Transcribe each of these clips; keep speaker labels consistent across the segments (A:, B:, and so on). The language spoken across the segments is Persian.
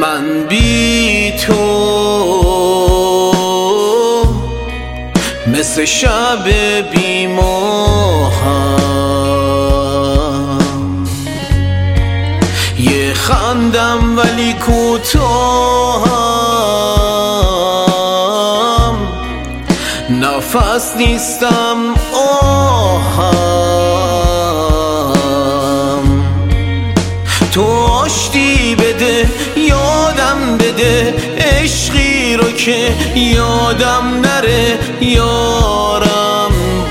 A: من بی تو مثل شب بی ماهم، یه خندم ولی کوتاهم، نفس نیستم آهم. تو آشتی بده یادم بده عشقی رو که یادم نره یارم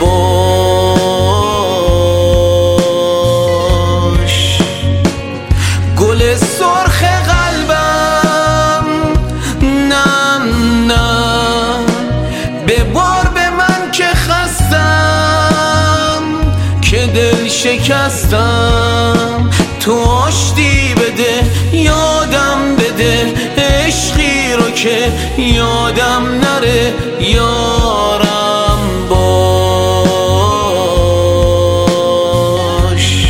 A: باش. گل سرخ قلبم نه نه ببار به من که خستم که دل شکستم. تو آشتی بده یادم بده عشقی رو که یادم نره یارم باش.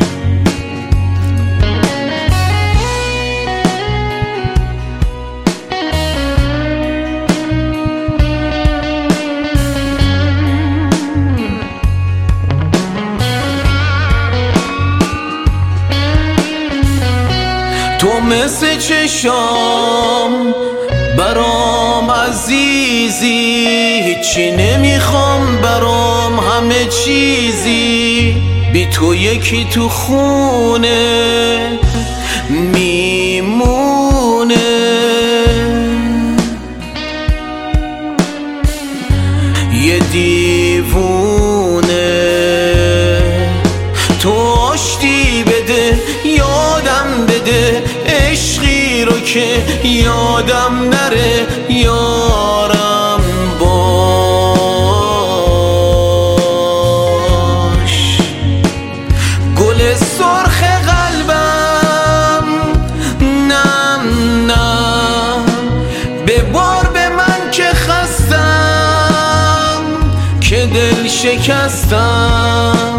A: تو مثل چشام برام عزیزی، هیچی نمیخوام برام همه چیزی. بی تو یکی تو خونه میمونه، یه دیوونه. تو آشتی بده یادم بده عشقی رو که یادم نره یارم باش. گل سرخ قلبم نه نه ببار به من که خستم که دل شکستم.